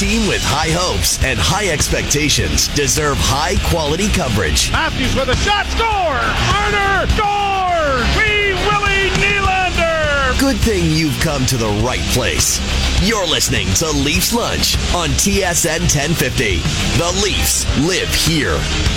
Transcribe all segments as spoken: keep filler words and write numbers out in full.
team with high hopes and high expectations deserve high-quality coverage. Matthews with a shot. Score! Marner scores! Wee Willie Nylander! Good thing you've come to the right place. You're listening to Leafs Lunch on T S N ten fifty. The Leafs live here.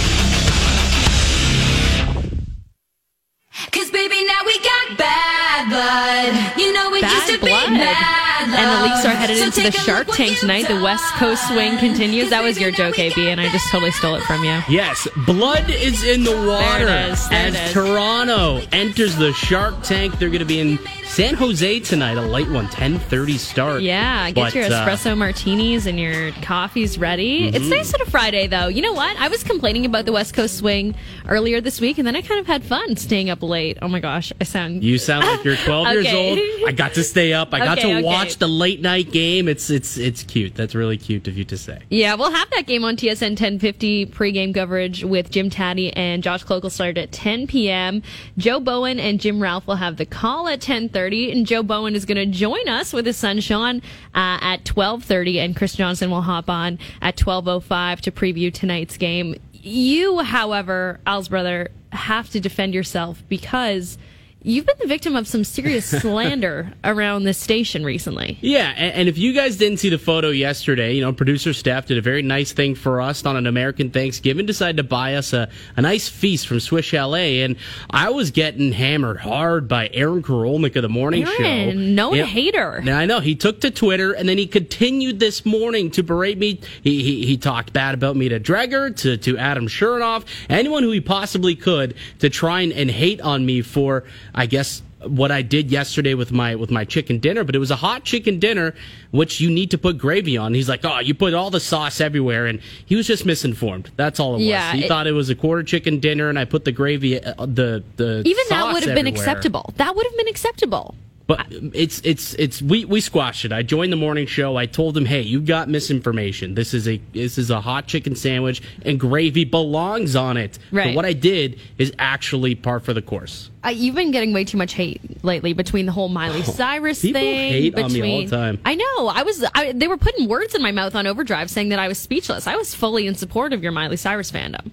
Cause baby, now we got bad blood. You know we Bad used to blood. be mad love. And the Leafs are headed So into the take a Shark look Tank what tonight. you've The West Coast done. swing continues. That was your Cause baby, joke, now A we B, got and I just totally stole it from you. Yes, blood is in the water There it is. There as it is. Toronto enters the Shark Tank. They're going to be in San Jose tonight, a late one, ten thirty start. Yeah, get But, your uh, espresso martinis and your coffees ready. Mm-hmm. It's nice on a Friday, though. You know what? I was complaining about the West Coast swing earlier this week, and then I kind of had fun staying up late. Oh my gosh, I sound... You sound like you're twelve years Okay. old. I got to stay up. I got Okay, to okay. watch the late night game. It's it's it's cute. That's really cute of you to say. Yeah, we'll have that game on T S N ten fifty pregame coverage with Jim Taddy and Josh Cloak will start at ten p.m. Joe Bowen and Jim Ralph will have the call at ten thirty, and Joe Bowen is going to join us with his son Sean uh, at twelve thirty, and Chris Johnson will hop on at twelve oh five to preview tonight's game. You, however, Al's brother, have to defend yourself because you've been the victim of some serious slander around this station recently. Yeah, and, and if you guys didn't see the photo yesterday, you know, producer Steph did a very nice thing for us on an American Thanksgiving, decided to buy us a, a nice feast from Swiss Chalet, and I was getting hammered hard by Aaron Korolnik of the morning Aaron, show. known Yeah. hater. Now, I know, he took to Twitter, and then he continued this morning to berate me. He he, he talked bad about me to Dreger, to, to Adam Chernoff, anyone who he possibly could to try and, and hate on me for, I guess, what I did yesterday with my with my chicken dinner, but it was a hot chicken dinner, which you need to put gravy on. He's like, oh, you put all the sauce everywhere, and he was just misinformed. That's all it was. Yeah, he it- thought it was a quarter chicken dinner, and I put the gravy, uh, the the Even that sauce would have been everywhere. acceptable. That would have been acceptable. But it's it's it's we we squashed it. I joined the morning show. I told him, "Hey, you got misinformation. This is a this is a hot chicken sandwich, and gravy belongs on it." Right. But what I did is actually par for the course. Uh, you've been getting way too much hate lately between the whole Miley Cyrus people thing. hate on between, me all the time. I know. I was. I, they were putting words in my mouth on Overdrive, saying that I was speechless. I was fully in support of your Miley Cyrus fandom.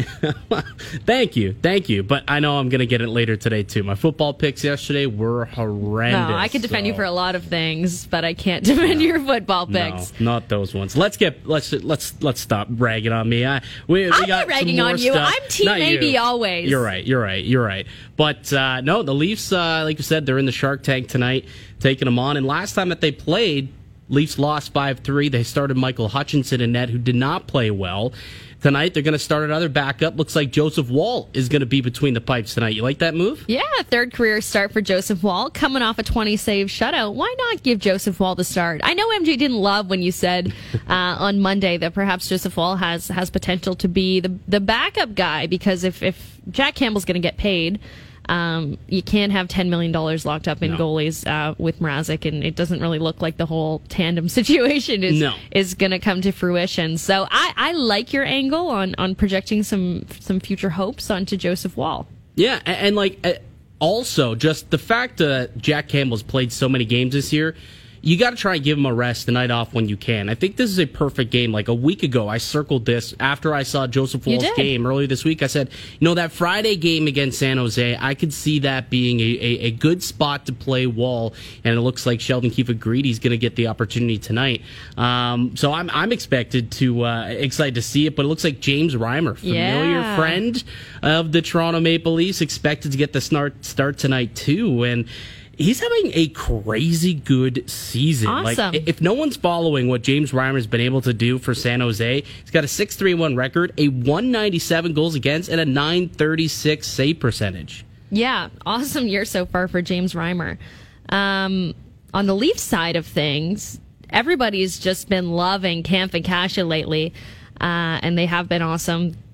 Thank you, thank you. But I know I'm going to get it later today too. My football picks yesterday were horrendous. No, I could defend you so- for a lot of things, but I can't defend your football picks. No, not those ones. Let's get let's let's let's stop ragging on me. I, we, we I'm got not some ragging more on you. stuff. I'm Team Not A B you. always. You're right. You're right. You're right. But uh, no, the Leafs, uh, like you said, they're in the Shark Tank tonight, taking them on. And last time that they played, Leafs lost five three. They started Michael Hutchinson in net, who did not play well. Tonight, they're going to start another backup. Looks like Joseph Wall is going to be between the pipes tonight. You like that move? Yeah, third career start for Joseph Wall, coming off a twenty-save shutout. Why not give Joseph Wall the start? I know M J didn't love when you said uh, on Monday that perhaps Joseph Wall has has potential to be the the backup guy, because if, if Jack Campbell's going to get paid, Um, you can't have ten million dollars locked up in No. goalies uh, with Mrazek, and it doesn't really look like the whole tandem situation is No. is going to come to fruition. So I, I like your angle on, on projecting some some future hopes onto Joseph Wall. Yeah, and, and like uh, also just the fact that Jack Campbell's played so many games this year, you got to try and give him a rest, the night off when you can. I think this is a perfect game. Like a week ago, I circled this after I saw Joseph You Wall's did. game earlier this week. I said, you know, that Friday game against San Jose, I could see that being a, a, a good spot to play Wall, and it looks like Sheldon Keefe agreed he's going to get the opportunity tonight. Um, so I'm I'm expected to uh, excited to see it, but it looks like James Reimer, familiar Yeah. friend of the Toronto Maple Leafs, expected to get the start start tonight too, and he's having a crazy good season. Awesome. Like, if no one's following what James Reimer's been able to do for San Jose, he's got a six three one record, a one ninety-seven goals against, and a nine thirty-six save percentage. Yeah, awesome year so far for James Reimer. Um, on the Leafs side of things, everybody's just been loving Camp and Kasha lately, uh, and they have been awesome.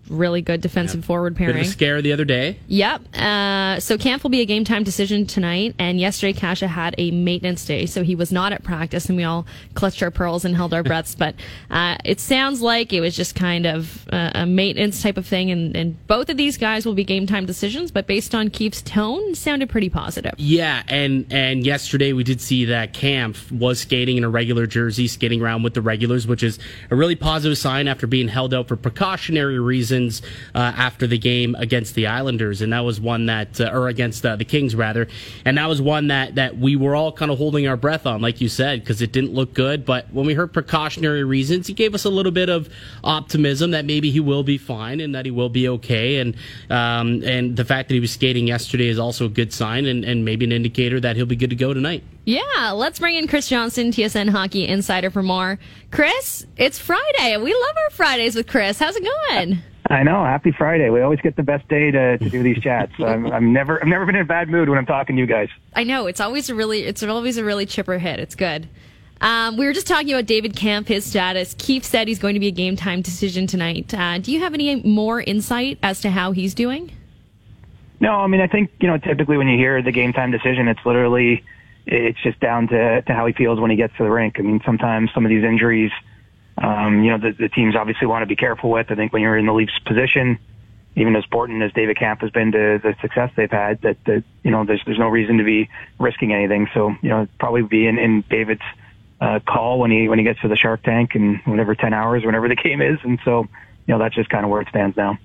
really good defensive yeah. forward pairing. Bit of a scare the other day. Yep. Uh, so Kampf will be a game time decision tonight, and yesterday Kasha had a maintenance day, so he was not at practice, and we all clutched our pearls and held our breaths. But uh, it sounds like it was just kind of uh, a maintenance type of thing, and, and both of these guys will be game time decisions. But based on Keefe's tone, it sounded pretty positive. Yeah, and and yesterday we did see that Kampf was skating in a regular jersey, skating around with the regulars, which is a really positive sign after being held out for precautionary reasons uh, after the game against the Islanders, and that was one that, uh, or against uh, the Kings rather, and that was one that, that we were all kind of holding our breath on, like you said, because it didn't look good. But when we heard precautionary reasons, he gave us a little bit of optimism that maybe he will be fine and that he will be okay. And um, and the fact that he was skating yesterday is also a good sign, and, and maybe an indicator that he'll be good to go tonight. Yeah, let's bring in Chris Johnson, T S N Hockey Insider, for more. Chris, it's Friday. We love our Fridays with Chris. How's it going? I know. Happy Friday. We always get the best day to, to do these chats. I'm, I'm never, I've never been in a bad mood when I'm talking to you guys. I know. It's always a really, it's always a really chipper hit. It's good. Um, we were just talking about David Kampf, his status. Keefe said he's going to be a game time decision tonight. Uh, do you have any more insight as to how he's doing? No, I mean, I think, you know, typically when you hear the game time decision, it's literally, it's just down to, to how he feels when he gets to the rink. I mean, sometimes some of these injuries, Um, you know, the, the teams obviously want to be careful with. I think when you're in the Leafs position, even as important as David Kampf has been to the success they've had, that, that you know, there's there's no reason to be risking anything. So, you know, it'd probably be in, in David's uh, call when he when he gets to the Shark Tank in whatever ten hours, whenever the game is. And so, you know, that's just kind of where it stands now.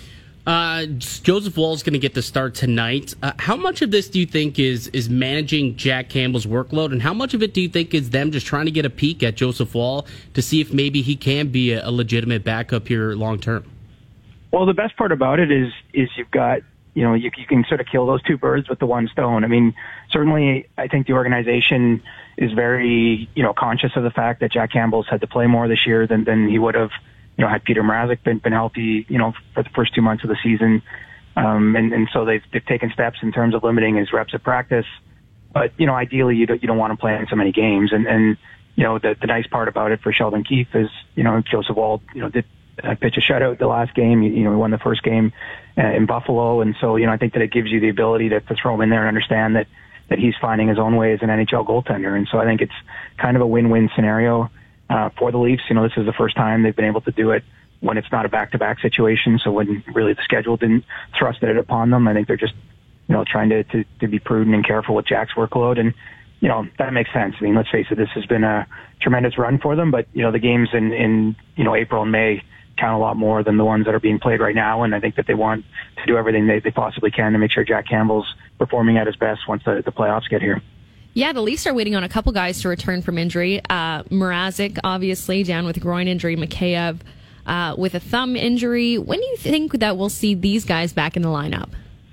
Uh, Joseph Woll is going to get the start tonight. Uh, how much of this do you think is is managing Jack Campbell's workload, and how much of it do you think is them just trying to get a peek at Joseph Woll to see if maybe he can be a, a legitimate backup here long term? Well, the best part about it is is you've got, you know, you, you can sort of kill those two birds with the one stone. I mean, certainly I think the organization is very, you know, conscious of the fact that Jack Campbell's had to play more this year than, than he would have, you know, had Peter Mrazek been, been healthy, you know, for the first two months of the season. Um, and, and so they've, they've taken steps in terms of limiting his reps at practice. But, you know, ideally you don't, you don't want to play in so many games. And, and you know, the, the nice part about it for Sheldon Keefe is, you know, Joseph Woll, you know, did uh, pitch a shutout the last game. You, you know, he won the first game uh, in Buffalo. And so, you know, I think that it gives you the ability to, to throw him in there and understand that, that he's finding his own way as an N H L goaltender. And so I think it's kind of a win-win scenario uh, for the Leafs. You know, this is the first time they've been able to do it when it's not a back-to-back situation. So when really the schedule didn't thrust it upon them, I think they're just, you know, trying to, to, to be prudent and careful with Jack's workload. And, you know, that makes sense. I mean, let's face it, this has been a tremendous run for them, but, you know, the games in, in, you know, April and May count a lot more than the ones that are being played right now. And I think that they want to do everything they, they possibly can to make sure Jack Campbell's performing at his best once the, the playoffs get here. Yeah, the Leafs are waiting on a couple guys to return from injury. Uh, Mrazek, obviously, down with a groin injury. Mikheyev uh, with a thumb injury. When do you think that we'll see these guys back in the lineup?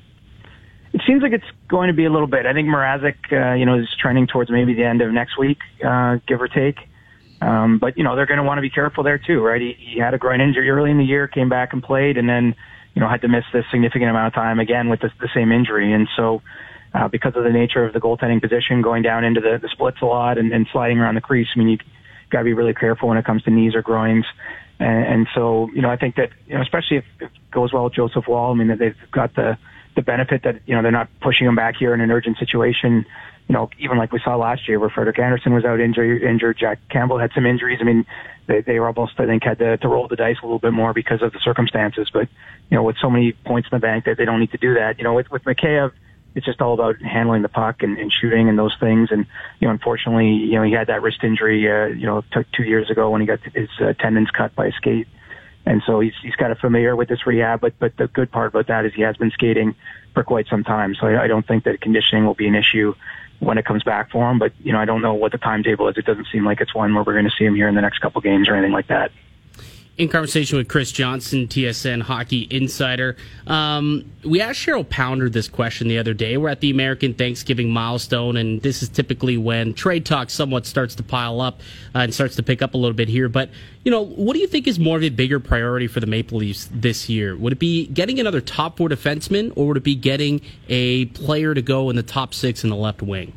It seems like it's going to be a little bit. I think Mrazek, uh, you know, is trending towards maybe the end of next week, uh, give or take. Um, but, you know, they're going to want to be careful there, too, right? He, he had a groin injury early in the year, came back and played, and then, you know, had to miss this significant amount of time again with the, the same injury. And so uh, because of the nature of the goaltending position, going down into the, the splits a lot and, and sliding around the crease, I mean, you got to be really careful when it comes to knees or groins. And, and so, you know, I think that, you know, especially if it goes well with Joseph Woll, I mean, that they've got the, the benefit that, you know, they're not pushing him back here in an urgent situation. You know, even like we saw last year where Frederik Andersen was out injured, injured, Jack Campbell had some injuries. I mean, they, they were almost, I think, had to, to roll the dice a little bit more because of the circumstances. But, you know, with so many points in the bank that they don't need to do that. You know, with, with Mikheyev, it's just all about handling the puck and, and shooting and those things. And, you know, unfortunately, you know, he had that wrist injury, uh, you know, t- two years ago when he got his uh, tendons cut by a skate. And so he's, he's kind of familiar with this rehab, but, but the good part about that is he has been skating for quite some time. So I, I don't think that conditioning will be an issue when it comes back for him. But, you know, I don't know what the timetable is. It doesn't seem like it's one where we're going to see him here in the next couple games or anything like that. In conversation with Chris Johnson, T S N Hockey Insider. Um, we asked Cheryl Pounder this question the other day. We're at the American Thanksgiving milestone, and this is typically when trade talk somewhat starts to pile up uh, and starts to pick up a little bit here. But, you know, what do you think is more of a bigger priority for the Maple Leafs this year? Would it be getting another top four defenseman, or would it be getting a player to go in the top six in the left wing?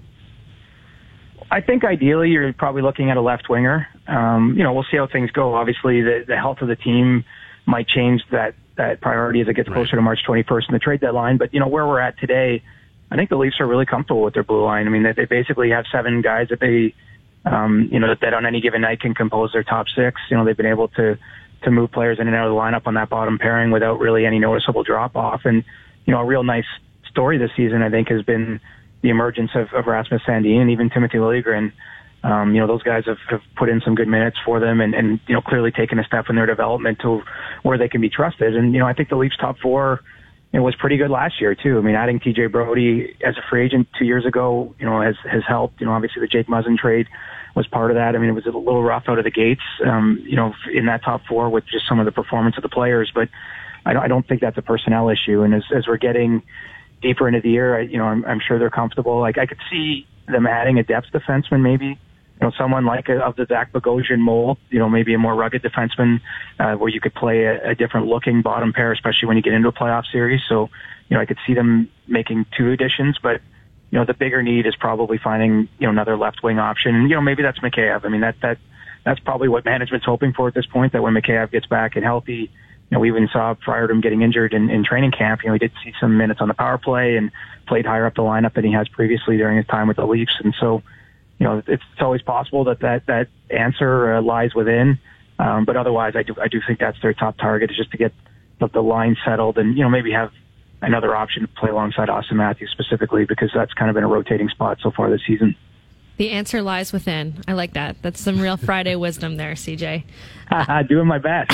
I think ideally you're probably looking at a left winger. Um, you know, we'll see how things go. Obviously, the, the health of the team might change that that priority as it gets closer to March twenty-first and the trade deadline. But, you know, where we're at today, I think the Leafs are really comfortable with their blue line. I mean, they, they basically have seven guys that they, um, you know, that, that on any given night can compose their top six. You know, they've been able to, to move players in and out of the lineup on that bottom pairing without really any noticeable drop off. And, you know, a real nice story this season, I think, has been the emergence of, of Rasmus Sandin and even Timothy Liljegren. Um, you know, those guys have, have put in some good minutes for them and, and, you know, clearly taken a step in their development to where they can be trusted. And, you know, I think the Leafs top four, it was pretty good last year too. I mean, adding T J Brody as a free agent two years ago, you know, has, has helped. You know, obviously the Jake Muzzin trade was part of that. I mean, it was a little rough out of the gates, um, you know, in that top four with just some of the performance of the players, but I don't, I don't think that's a personnel issue. And as, as we're getting deeper into the year, I, you know, I'm, I'm sure they're comfortable. Like I could see them adding a depth defenseman maybe. You know, someone like a, of the Zach Bogosian mold, you know, maybe a more rugged defenseman, uh, where you could play a, a different looking bottom pair, especially when you get into a playoff series. So, you know, I could see them making two additions, but, you know, the bigger need is probably finding, you know, another left wing option. And, you know, maybe that's Mikheyev. I mean, that, that, that's probably what management's hoping for at this point, that when Mikheyev gets back and healthy, you know, we even saw prior to him getting injured in, in training camp, you know, he did see some minutes on the power play and played higher up the lineup than he has previously during his time with the Leafs. And so, you know, it's, it's always possible that that, that answer uh, lies within. Um, but otherwise, I do I do think that's their top target, is just to get the, the line settled and, you know, maybe have another option to play alongside Austin Matthews specifically, because that's kind of been a rotating spot so far this season. The answer lies within. I like that. That's some real Friday wisdom there, C J. Doing my best.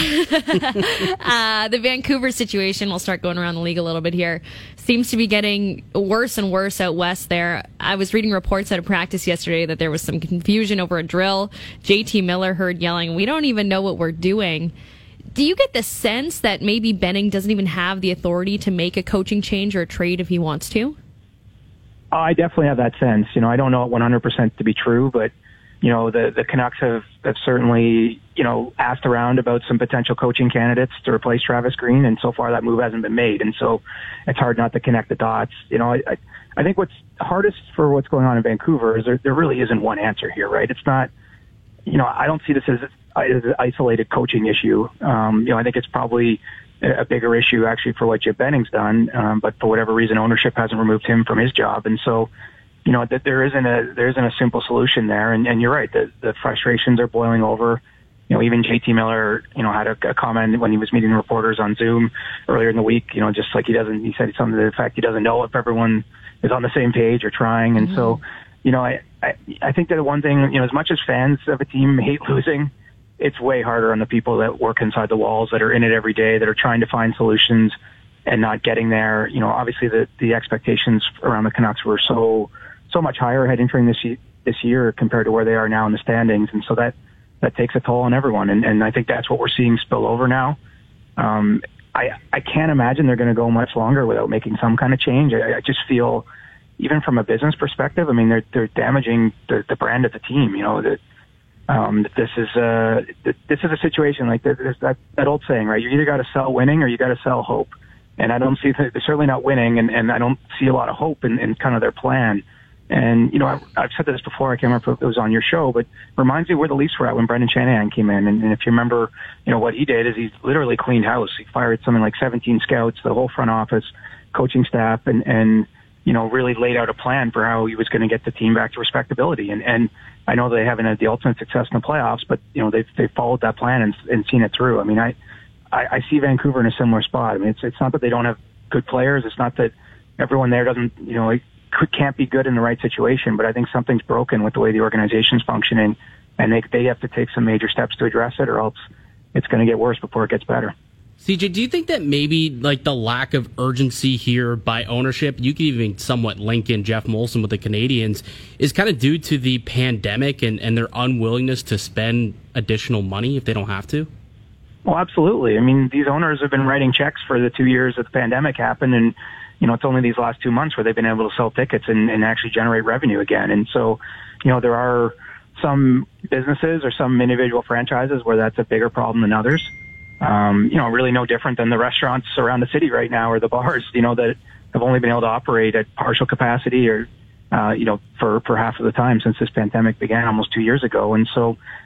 uh, the Vancouver situation, we'll start going around the league a little bit here, seems to be getting worse and worse out west there. I was reading reports out of practice yesterday that there was some confusion over a drill. J T Miller heard yelling, "We don't even know what we're doing." Do you get the sense that maybe Benning doesn't even have the authority to make a coaching change or a trade if he wants to? I definitely have that sense. You know, I don't know it one hundred percent to be true, but, you know, the, the Canucks have, have certainly, you know, asked around about some potential coaching candidates to replace Travis Green, and so far that move hasn't been made. And so it's hard not to connect the dots. You know, I, I, I think what's hardest for what's going on in Vancouver is there, there really isn't one answer here, right? It's not, you know, I don't see this as, as an isolated coaching issue. Um, you know, I think it's probably a bigger issue actually for what Jim Benning's done, um, but for whatever reason, ownership hasn't removed him from his job. And so, you know, that there isn't a, there isn't a simple solution there. And, and you're right, the, the frustrations are boiling over. You know, even J T Miller, you know, had a, a comment when he was meeting reporters on Zoom earlier in the week, you know, just like he doesn't, he said something to the effect he doesn't know if everyone is on the same page or trying. And mm-hmm. so, you know, I, I, I think that one thing, you know, as much as fans of a team hate losing, it's way harder on the people that work inside the walls, that are in it every day, that are trying to find solutions and not getting there. You know, obviously the, the expectations around the Canucks were so, so much higher heading entering this, this year compared to where they are now in the standings. And so that, that takes a toll on everyone. And, and I think that's what we're seeing spill over now. Um, I, I can't imagine they're going to go much longer without making some kind of change. I, I just feel, even from a business perspective, I mean, they're, they're damaging the, the brand of the team, you know, that, Um, this is a this is a situation like there's that that old saying, right? You either got to sell winning or you got to sell hope. And I don't see they're certainly not winning, and, and I don't see a lot of hope in, in kind of their plan. And you know, I, I've said this before. I can't remember if it was on your show, but it reminds me where the Leafs were at when Brendan Shanahan came in. And, and if you remember, you know what he did is he literally cleaned house. He fired something like seventeen scouts, the whole front office, coaching staff, and and. you know, really laid out a plan for how he was going to get the team back to respectability. And, and I know they haven't had the ultimate success in the playoffs, but, you know, they've, they've followed that plan and, and seen it through. I mean, I, I, I see Vancouver in a similar spot. I mean, it's, it's not that they don't have good players. It's not that everyone there doesn't, you know, it could, can't be good in the right situation, but I think something's broken with the way the organization's functioning, and they, they have to take some major steps to address it, or else it's going to get worse before it gets better. C J, do you think that maybe like the lack of urgency here by ownership, you could even somewhat link in Jeff Molson with the Canadiens, is kind of due to the pandemic and, and their unwillingness to spend additional money if they don't have to? Well, absolutely. I mean, these owners have been writing checks for the two years that the pandemic happened, and, you know, it's only these last two months where they've been able to sell tickets and, and actually generate revenue again. And so, you know, there are some businesses or some individual franchises where that's a bigger problem than others. Um, you know, really no different than the restaurants around the city right now, or the bars, you know, that have only been able to operate at partial capacity or, uh, you know, for, for half of the time since this pandemic began almost two years ago. And so,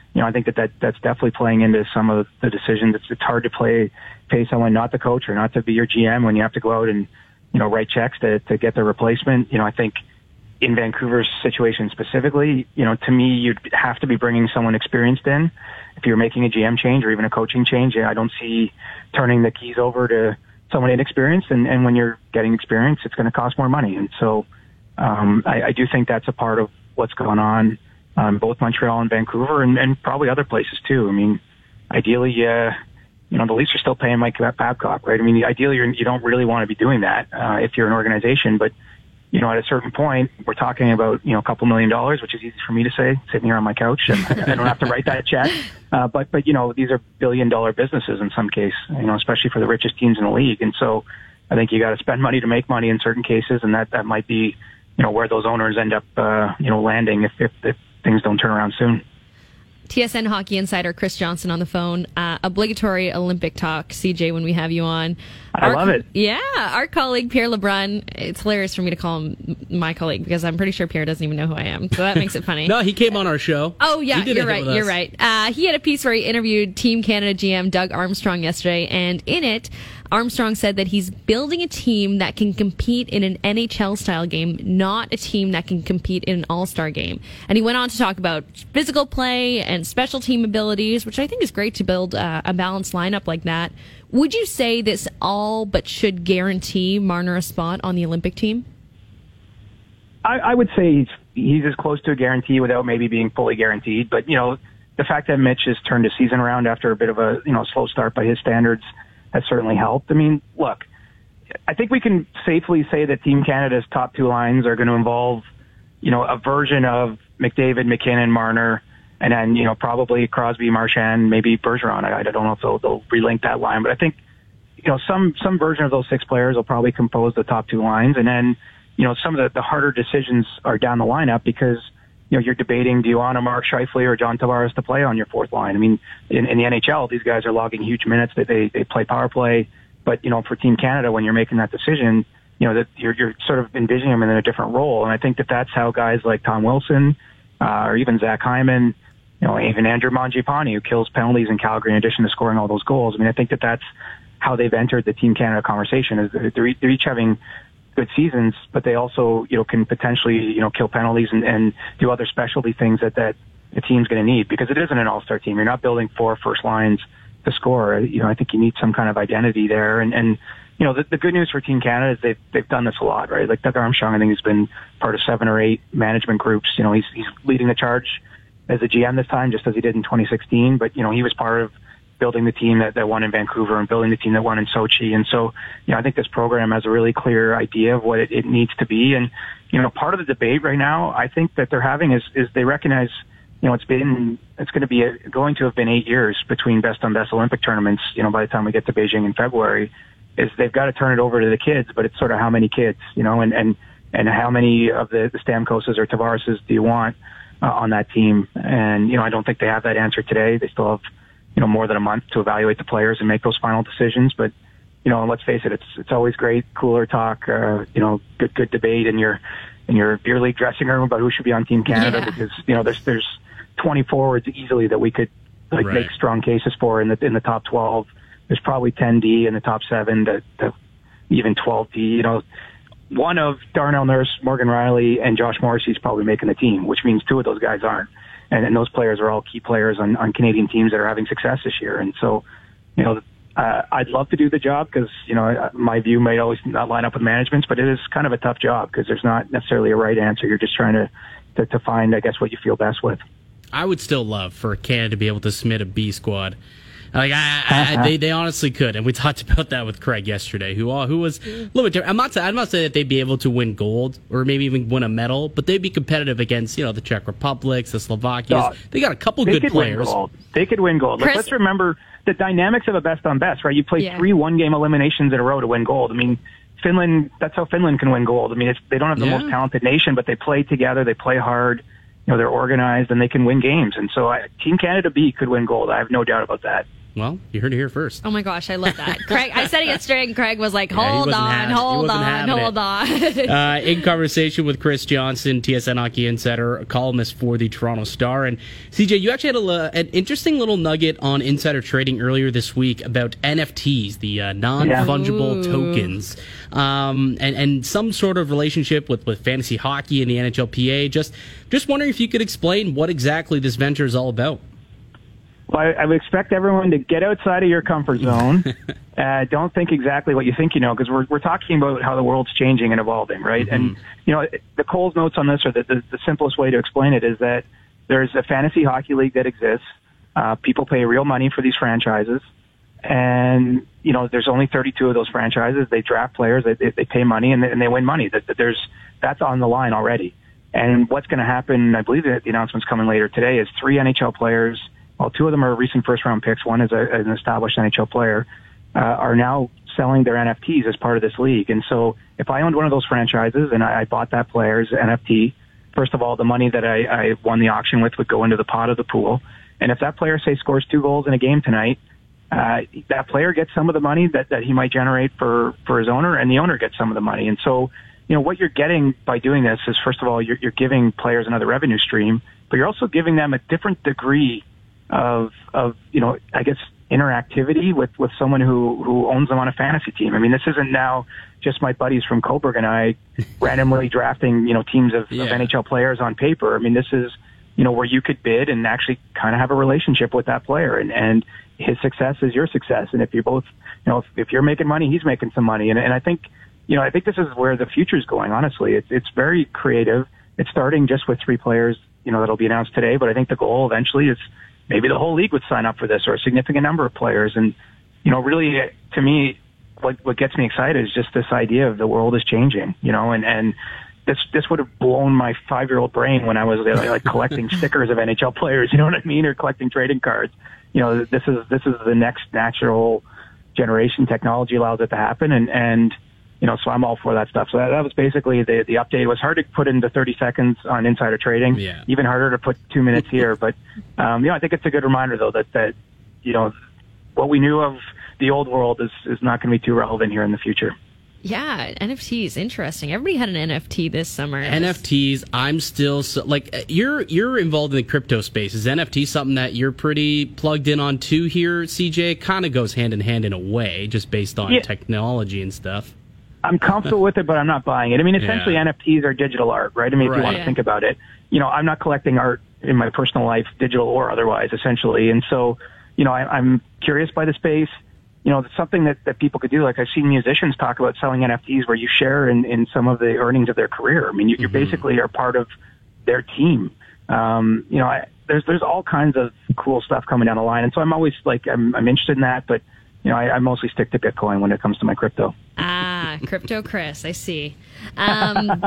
you know, I think that, that that's definitely playing into some of the decisions. It's, it's hard to play, pay someone not the coach or not to be your G M when you have to go out and, you know, write checks to, to get their replacement. You know, I think in Vancouver's situation specifically, you know, to me, you'd have to be bringing someone experienced in. If you're making a G M change or even a coaching change, I don't see turning the keys over to someone inexperienced. And, and when you're getting experience, it's going to cost more money. And so um, I, I do think that's a part of what's going on, um, both Montreal and Vancouver, and, and probably other places too. I mean, ideally, uh, you know, the Leafs are still paying Mike Babcock, right? I mean, ideally, you're, you don't really want to be doing that uh, if you're an organization, but you know, at a certain point, we're talking about, you know, a couple million dollars, which is easy for me to say, sitting here on my couch. And I don't have to write that check. Uh, but, but, you know, these are billion dollar businesses in some case, you know, especially for the richest teams in the league. And so I think you got to spend money to make money in certain cases. And that, that might be, you know, where those owners end up, uh, you know, landing if, if, if things don't turn around soon. T S N hockey insider Chris Johnson on the phone. Uh, obligatory Olympic talk, C J, when we have you on. I our, love it. Yeah, our colleague Pierre Lebrun. It's hilarious for me to call him my colleague because I'm pretty sure Pierre doesn't even know who I am. So that makes it funny. No, he came on our show. Oh, yeah, you're right. You're us. right. Uh, he had a piece where he interviewed Team Canada G M Doug Armstrong yesterday, and in it, Armstrong said that he's building a team that can compete in an N H L-style game, not a team that can compete in an all-star game. And he went on to talk about physical play and special team abilities, which I think is great to build uh, a balanced lineup like that. Would you say this all but should guarantee Marner a spot on the Olympic team? I, I would say he's, he's as close to a guarantee without maybe being fully guaranteed. But, you know, the fact that Mitch has turned his season around after a bit of a, you know, slow start by his standards has certainly helped. I mean, look, I think we can safely say that Team Canada's top two lines are going to involve, you know, a version of McDavid, McKinnon, Marner, and then, you know, probably Crosby, Marchand, maybe Bergeron. I, I don't know if they'll, they'll relink that line, but I think, you know, some, some version of those six players will probably compose the top two lines. And then, you know, some of the, the harder decisions are down the lineup because, you know, you're debating, do you want a Mark Scheifele or John Tavares to play on your fourth line? I mean, in, in the N H L, these guys are logging huge minutes. They, they, they play power play. But, you know, for Team Canada, when you're making that decision, you know, that you're, you're sort of envisioning them in a different role. And I think that that's how guys like Tom Wilson, uh, or even Zach Hyman, you know, even Andrew Mangiapane, who kills penalties in Calgary in addition to scoring all those goals. I mean, I think that that's how they've entered the Team Canada conversation. Is they're, they're each having good seasons, but they also, you know, can potentially, you know, kill penalties and, and do other specialty things that, that the team's going to need, because it isn't an all-star team. You're not building four first lines to score. You know, I think you need some kind of identity there. And, and you know, the, the good news for Team Canada is they've, they've done this a lot, right? Like Doug Armstrong, I think he's been part of seven or eight management groups. You know, he's, he's leading the charge as a G M this time, just as he did in twenty sixteen. But, you know, he was part of building the team that, that won in Vancouver and building the team that won in Sochi. And so, you know, I think this program has a really clear idea of what it, it needs to be. And, you know, part of the debate right now, I think that they're having is, is they recognize, you know, it's been, it's going to be a, going to have been eight years between best on best Olympic tournaments, you know, by the time we get to Beijing in February, is they've got to turn it over to the kids, but it's sort of how many kids, you know, and, and, and how many of the, the Stamkoses or Tavarases do you want uh, on that team? And, you know, I don't think they have that answer today. They still have, you know, more than a month to evaluate the players and make those final decisions. But, you know, let's face it, it's, it's always great, cooler talk, uh, you know, good, good debate in your, in your beer league dressing room about who should be on Team Canada, yeah. because, you know, there's, there's twenty forwards easily that we could like right. make strong cases for in the, in the top twelve. There's probably ten D in the top seven, to, to even twelve D, you know. One of Darnell Nurse, Morgan Riley, and Josh Morrissey is probably making the team, which means two of those guys aren't. And, and those players are all key players on, on Canadian teams that are having success this year. And so, you know, uh, I'd love to do the job because, you know, my view may always not line up with management's, but it is kind of a tough job because there's not necessarily a right answer. You're just trying to, to, to find, I guess, what you feel best with. I would still love for Canada to be able to submit a B squad. Like I, I, they, they honestly could, and we talked about that with Craig yesterday, who, who was a little bit different. I'm not, I'm not saying that they'd be able to win gold or maybe even win a medal, but they'd be competitive against, you know, the Czech Republics, the Slovakias. No, they got a couple they good could players. Win gold. They could win gold. Like, Chris, let's remember the dynamics of a best on best, right? You play yeah. three one-game eliminations in a row to win gold. I mean, Finland. That's how Finland can win gold. I mean, it's, they don't have the yeah. most talented nation, but they play together. They play hard. You know, they're organized and they can win games. And so, I, Team Canada B could win gold. I have no doubt about that. Well, you heard it here first. Oh my gosh, I love that. Craig, I said it yesterday, and Craig was like, Yeah, he hold wasn't on, having- he hold wasn't on, having hold it. on. Uh, in conversation with Chris Johnson, T S N Hockey Insider, a columnist for the Toronto Star. And C J, you actually had a, an interesting little nugget on Insider Trading earlier this week about N F Ts, the uh, non-fungible Yeah. tokens, um, and, and some sort of relationship with, with fantasy hockey and the N H L P A. Just, just wondering if you could explain what exactly this venture is all about. Well, I, I would expect everyone to get outside of your comfort zone. uh, don't think exactly what you think you know, because we're we're talking about how the world's changing and evolving, right? Mm-hmm. And you know, the Cole's notes on this, or the, the the simplest way to explain it, is that there's a fantasy hockey league that exists. Uh, people pay real money for these franchises, and you know, there's only thirty-two of those franchises. They draft players, they they, they pay money, and they, and they win money. That, that there's that's on the line already. And what's going to happen? I believe that the announcement's coming later today. Is three N H L players. Well, two of them are recent first-round picks. One is a, an established N H L player. Uh, are now selling their N F Ts as part of this league. And so, if I owned one of those franchises and I, I bought that player's N F T, first of all, the money that I, I won the auction with would go into the pot of the pool. And if that player, say, scores two goals in a game tonight, uh, that player gets some of the money that, that he might generate for for his owner, and the owner gets some of the money. And so, you know, what you're getting by doing this is, first of all, you're, you're giving players another revenue stream, but you're also giving them a different degree of, of, you know, I guess interactivity with, with someone who, who owns them on a fantasy team. I mean, this isn't now just my buddies from Coburg and I randomly drafting, you know, teams of, yeah. of N H L players on paper. I mean, this is, you know, where you could bid and actually kind of have a relationship with that player, and, and his success is your success. And if you're both, you know, if, if you're making money, he's making some money. And, and I think, you know, I think this is where the future is going, honestly. It's, it's very creative. It's starting just with three players, you know, that'll be announced today, but I think the goal eventually is maybe the whole league would sign up for this, or a significant number of players. And, you know, really, to me, what, what gets me excited is just this idea of the world is changing, you know, and, and this, this would have blown my five-year-old brain when I was like collecting stickers of N H L players, you know what I mean? Or collecting trading cards. You know, this is, this is the next natural generation. Technology allows it to happen. And, and, you know, so I'm all for that stuff. So that, that was basically the, the update. It was hard to put into thirty seconds on Insider Trading. Yeah. Even harder to put two minutes here. But, um, you know, I think it's a good reminder, though, that, that, you know, what we knew of the old world is, is not going to be too relevant here in the future. Yeah, N F Ts, interesting. Everybody had an N F T this summer. N F Ts, I'm still so, like you're you're involved in the crypto space. Is N F T something that you're pretty plugged in on too here, C J? Kind of goes hand in hand in a way, just based on yeah. technology and stuff. I'm comfortable with it, but I'm not buying it. I mean, essentially, yeah. N F Ts are digital art, right? I mean, if right. you want to yeah. think about it, you know, I'm not collecting art in my personal life, digital or otherwise, essentially. And so, you know, I, I'm curious by the space. You know, it's something that, that people could do. Like I've seen musicians talk about selling N F Ts where you share in, in some of the earnings of their career. I mean, you, you Mm-hmm. basically are part of their team. Um, you know, I, there's there's all kinds of cool stuff coming down the line, and so I'm always like I'm I'm interested in that, but you know, I, I mostly stick to Bitcoin when it comes to my crypto. Ah, Crypto Chris, I see. Um,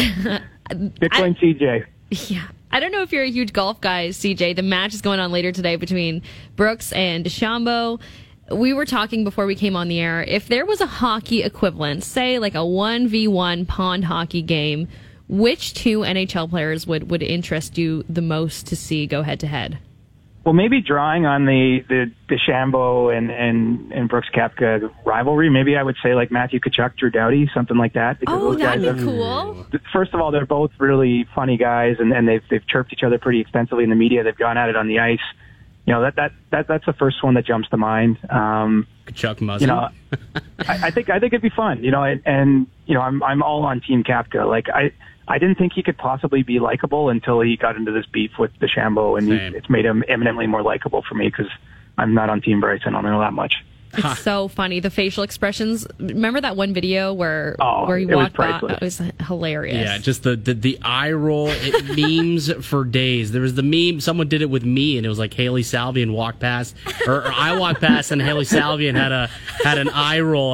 Bitcoin I, C J. Yeah. I don't know if you're a huge golf guy, C J. The match is going on later today between Brooks and DeChambeau. We were talking before we came on the air. If there was a hockey equivalent, say like a one v one pond hockey game, which two N H L players would, would interest you the most to see go head to head? Well, maybe drawing on the, the DeChambeau and, and, and Brooks Koepka rivalry, maybe I would say like Matthew Tkachuk, Drew Doughty, something like that. Because Oh, those that'd guys be are, cool. First of all, they're both really funny guys, and, and they've, they've chirped each other pretty extensively in the media. They've gone at it on the ice. You know, that, that, that, that's the first one that jumps to mind. Um, Chuck Muzzin. you know, I, I think, I think it'd be fun, you know, and, and, you know, I'm, I'm all on Team Koepka. Like, I, I didn't think he could possibly be likable until he got into this beef with DeChambeau, and he, it's made him eminently more likable for me because I'm not on Team Bryson. I don't know that much. It's so funny. The facial expressions. Remember that one video where Oh, where he it was walked by? priceless. It was hilarious. Yeah, just the, the, the eye roll. It memes for days. There was the meme, someone did it with me, and it was like Haley Salvian walked past, or, or I walked past, and Haley Salvian had a had an eye roll, and I,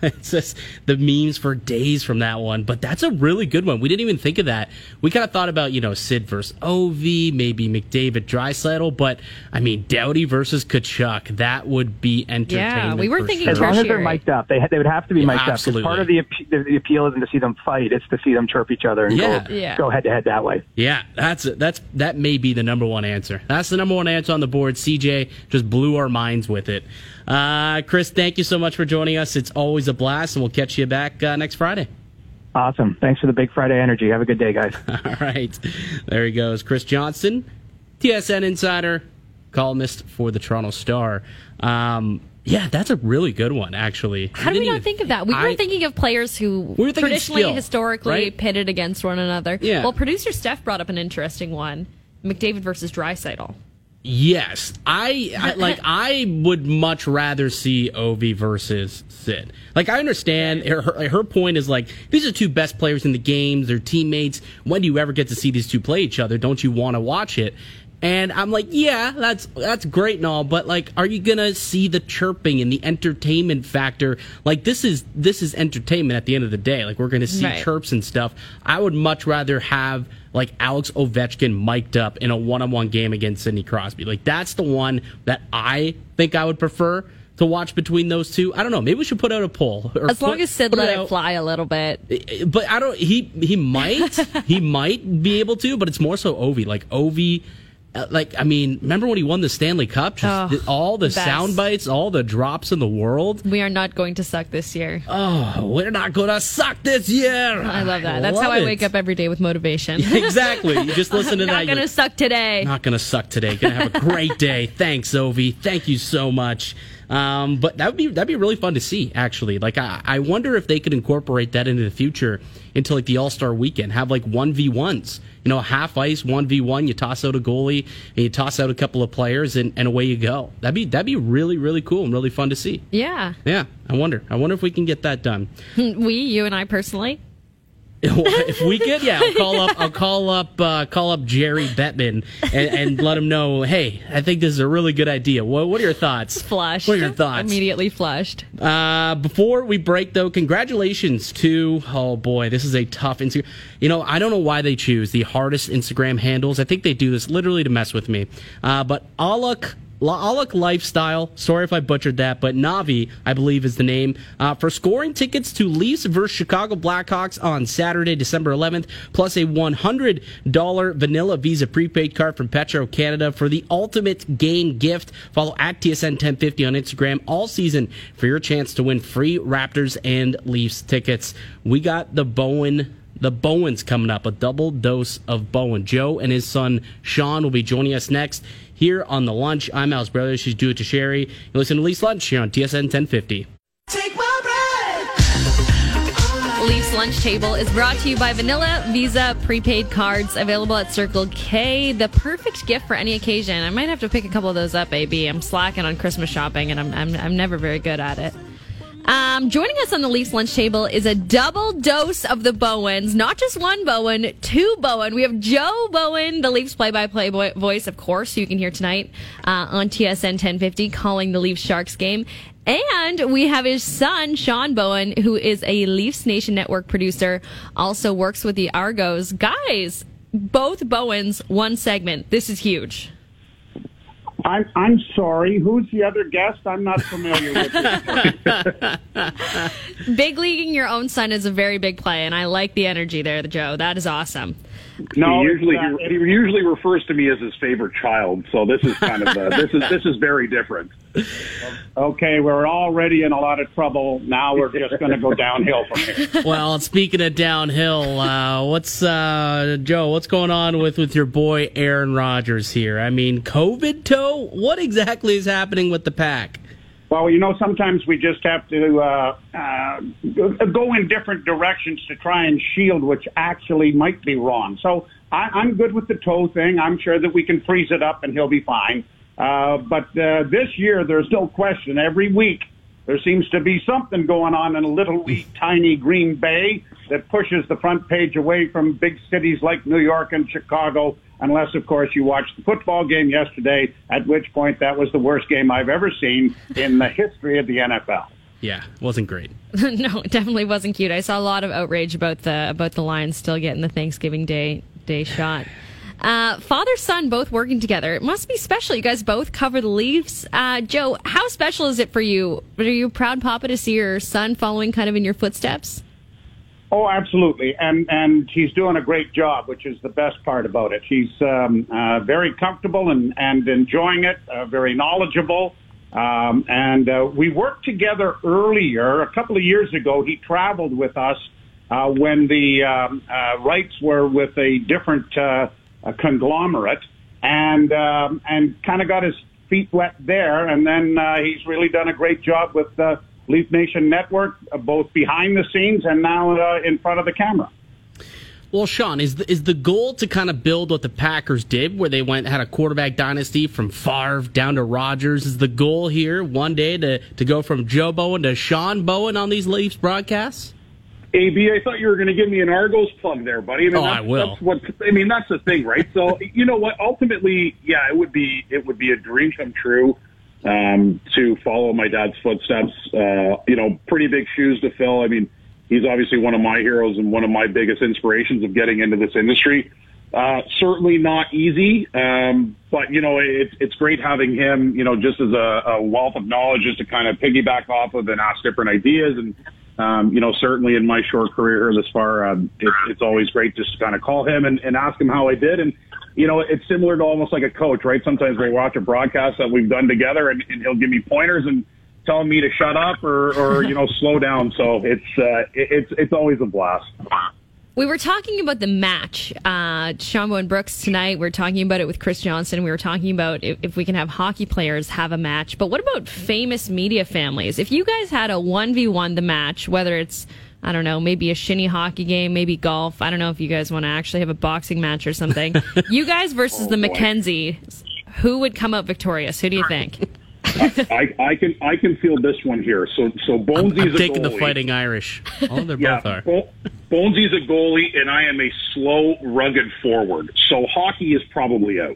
it's just the memes for days from that one. But that's a really good one. We didn't even think of that. We kind of thought about, you know, Sid versus Ovi, maybe McDavid, Draisaitl, but I mean, Doughty versus Tkachuk. That would be entertainment. Yeah, we were for thinking sure. As long as they're mic'd up, they they would have to be Yeah, mic'd absolutely. up. Part of the, ap- the appeal isn't to see them fight; it's to see them chirp each other and Yeah. go Yeah. go head to head that way. Yeah, that's that's that may be the number one answer. That's the number one answer on the board. C J just blew our minds with it. Uh, Chris, thank you so much for joining us. It's always a blast, and we'll catch you back uh, next Friday. Awesome. Thanks for the Big Friday energy. Have a good day, guys. All right. There he goes. Chris Johnston, T S N insider, columnist for the Toronto Star. Um, yeah, that's a really good one, actually. How did we didn't not even- think of that? We I- were thinking of players who We were thinking traditionally, skill, historically right? pitted against one another. Yeah. Well, producer Steph brought up an interesting one: McDavid versus Draisaitl. Yes, I, I like. I would much rather see Ovi versus Sid. Like, I understand her, her. Her point is like, these are two best players in the game. They're teammates. When do you ever get to see these two play each other? Don't you want to watch it? And I'm like, yeah, that's that's great and all, but like, are you gonna see the chirping and the entertainment factor? Like, this is this is entertainment at the end of the day. Like, we're gonna see Right. chirps and stuff. I would much rather have like Alex Ovechkin mic'd up in a one-on-one game against Sidney Crosby. Like, that's the one that I think I would prefer to watch between those two. I don't know. Maybe we should put out a poll. Or As long put- as Sid put let it out- fly a little bit. But I don't. He he might he might be able to. But it's more so Ovi. Like Ovi. Uh, like, I mean, remember when he won the Stanley Cup? Just Oh, the, all the best. sound bites, all the drops in the world. We are not going to suck this year. Oh, we're not going to suck this year. I love that. That's love how I it. wake up every day with motivation. Exactly. You just listen to not that. going to you're suck today. Not going to suck today. Going to have a great day. Thanks, Ovi. Thank you so much. Um, but that would be that'd be really fun to see. Actually, like I, I wonder if they could incorporate that into the future, into like the All Star Weekend. Have like one v ones. You know, half ice, one v one. You toss out a goalie and you toss out a couple of players, and, and away you go. That'd be that'd be really really cool and really fun to see. Yeah. Yeah, I wonder. I wonder if we can get that done. We, you and I personally. If we could, yeah, I'll call up. I'll call up. Uh, call up Jerry Bettman and, and let him know. Hey, I think this is a really good idea. What, what are your thoughts? Flushed. What are your thoughts? Immediately flushed. Uh, before we break, though, congratulations to. Oh boy, this is a tough Instagram. You know, I don't know why they choose the hardest Instagram handles. I think they do this literally to mess with me. Uh, but Aluk. Aluk Lifestyle, sorry if I butchered that, but Navi, I believe, is the name, uh, for scoring tickets to Leafs versus Chicago Blackhawks on Saturday, December eleventh, plus a one hundred dollars Vanilla Visa prepaid card from Petro Canada for the ultimate game gift. Follow at T S N ten fifty on Instagram all season for your chance to win free Raptors and Leafs tickets. We got the Bowen The Bowens coming up, a double dose of Bowen. Joe and his son Sean will be joining us next here on The Lunch. I'm Al's brother. She's Dua Tasheri. You listen to Leafs Lunch here on T S N ten fifty. Take my breath. Leafs Lunch Table is brought to you by Vanilla Visa prepaid cards available at Circle K. The perfect gift for any occasion. I might have to pick a couple of those up, A B. I'm slacking on Christmas shopping, and I'm I'm, I'm never very good at it. Um, joining us on the Leafs Lunch Table is a double dose of the Bowens. Not just one Bowen, two Bowen. We have Joe Bowen, the Leafs play-by-play boy- voice, of course, who you can hear tonight uh, on T S N ten fifty, calling the Leafs Sharks game. And we have his son, Sean Bowen, who is a Leafs Nation Network producer, also works with the Argos. Guys, both Bowens, one segment. This is huge. I'm I'm sorry. Who's the other guest? I'm not familiar with this. Big leaguing your own son is a very big play, and I like the energy there, Joe. That is awesome. No, he usually it's, uh, he, he usually refers to me as his favorite child. So this is kind of uh, this is this is very different. Okay, we're already in a lot of trouble. Now we're just going to go downhill from here. Well, speaking of downhill, uh, what's uh, Joe? What's going on with, with your boy Aaron Rodgers here? I mean, COVID toe. What exactly is happening with the Pack? Well, you know, sometimes we just have to uh, uh, go in different directions to try and shield which actually might be wrong. So I, I'm good with the toe thing. I'm sure that we can freeze it up and he'll be fine. Uh, but uh, this year, there's no question. Every week, there seems to be something going on in a little wee tiny Green Bay that pushes the front page away from big cities like New York and Chicago, unless, of course, you watched the football game yesterday, at which point that was the worst game I've ever seen in the history of the N F L. Yeah, wasn't great. No, it definitely wasn't cute. I saw a lot of outrage about the about the Lions still getting the Thanksgiving Day Day shot. Uh, father son both working together. It must be special. You guys both cover the Leafs. Uh, Joe, how special is it for you? Are you a proud papa to see your son following kind of in your footsteps? Oh, absolutely. And and he's doing a great job, which is the best part about it. He's um, uh, very comfortable and, and enjoying it, uh, very knowledgeable. Um, and uh, we worked together earlier. A couple of years ago, he traveled with us uh, when the um, uh, rights were with a different uh, a conglomerate, and um, and kind of got his feet wet there. And then uh, he's really done a great job with the Leaf Nation Network, uh, both behind the scenes and now uh, in front of the camera. Well, Sean, is the, is the goal to kind of build what the Packers did, where they went had a quarterback dynasty from Favre down to Rodgers? Is the goal here one day to, to go from Joe Bowen to Sean Bowen on these Leafs broadcasts? A B, I thought you were going to give me an Argos plug there, buddy. I mean, oh, that's, I will. That's what, I mean, that's the thing, right? So, you know what? Ultimately, yeah, it would be it would be a dream come true um, to follow my dad's footsteps. Uh, you know, pretty big shoes to fill. I mean, he's obviously one of my heroes and one of my biggest inspirations of getting into this industry. Uh, certainly not easy, um, but, you know, it, it's great having him, you know, just as a, a wealth of knowledge just to kind of piggyback off of and ask different ideas. And, um, you know, certainly in my short career here this far, um, it, it's always great just to kind of call him and, and ask him how I did. And, you know, it's similar to almost like a coach, right? Sometimes we watch a broadcast that we've done together and, and he'll give me pointers and telling me to shut up or, or you know, slow down. So it's uh, it's it's always a blast. We were talking about the match, uh, Sean Bowen Brooks tonight. We were talking about it with Chris Johnson. We were talking about if, if we can have hockey players have a match. But what about famous media families? If you guys had a one v one the match, whether it's, I don't know, maybe a shinny hockey game, maybe golf. I don't know if you guys want to actually have a boxing match or something. You guys versus oh, the boy. McKenzie, who would come out victorious? Who do you think? I, I can I can feel this one here. So so Bonesy's I'm, I'm a taking goalie. the Fighting Irish. Oh, they yeah, both are. Bo- Bonesy's a goalie, and I am a slow, rugged forward. So hockey is probably out.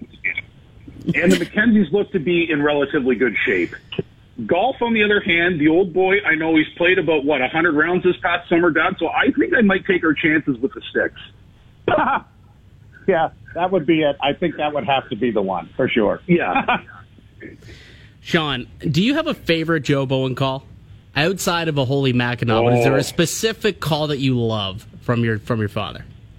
And the McKenzies look to be in relatively good shape. Golf, on the other hand, the old boy, I know he's played about, what, one hundred rounds this past summer, Dad? So I think I might take our chances with the sticks. Yeah, that would be it. I think that would have to be the one, for sure. Yeah. Sean, do you have a favorite Joe Bowen call? Outside of a Holy Mackinac, oh. Is there a specific call that you love from your from your father?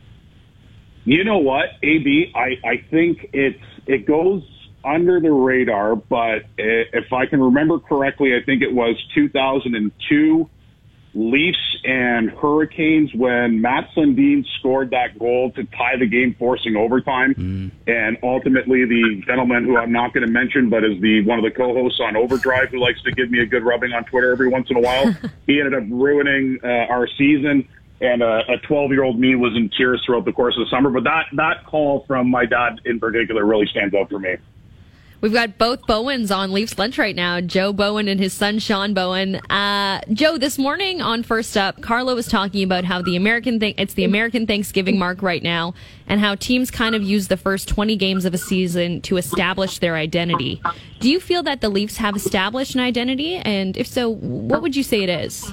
You know what, A B, I, I think it's it goes under the radar, but if I can remember correctly, I think it was two thousand two Leafs and Hurricanes when Matt Sundin scored that goal to tie the game, forcing overtime. Mm. And ultimately, the gentleman who I'm not going to mention, but is the one of the co-hosts on Overdrive, who likes to give me a good rubbing on Twitter every once in a while, he ended up ruining uh, our season. And uh, a twelve-year-old me was in tears throughout the course of the summer. But that, that call from my dad in particular really stands out for me. We've got both Bowens on Leafs Lunch right now, Joe Bowen and his son, Sean Bowen. Uh, Joe, this morning on First Up, Carlo was talking about how the American th- it's the American Thanksgiving mark right now, and how teams kind of use the first twenty games of a season to establish their identity. Do you feel that the Leafs have established an identity? And if so, what would you say it is?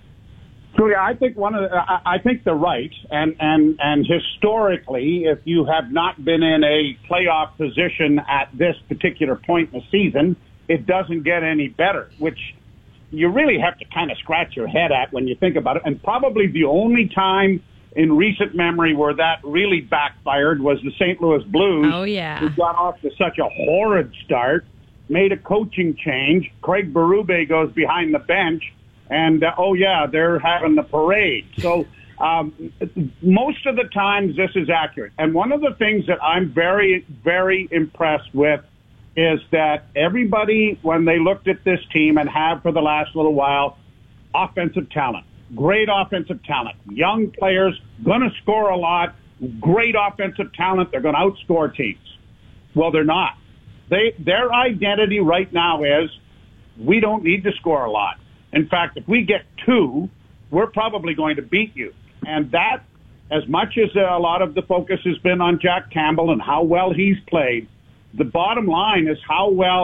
Julia, I think one of the, I, I think they're right, and and and historically, if you have not been in a playoff position at this particular point in the season, it doesn't get any better. Which you really have to kind of scratch your head at when you think about it. And probably the only time in recent memory where that really backfired was the Saint Louis Blues. Oh yeah, who got off to such a horrid start, made a coaching change. Craig Berube goes behind the bench. And, uh, oh, yeah, they're having the parade. So um, most of the times this is accurate. And one of the things that I'm very, very impressed with is that everybody, when they looked at this team and have for the last little while, offensive talent, great offensive talent, young players, going to score a lot, great offensive talent, they're going to outscore teams. Well, they're not. They Their identity right now is we don't need to score a lot. In fact, if we get two, we're probably going to beat you. And that, as much as a lot of the focus has been on Jack Campbell and how well he's played, the bottom line is how well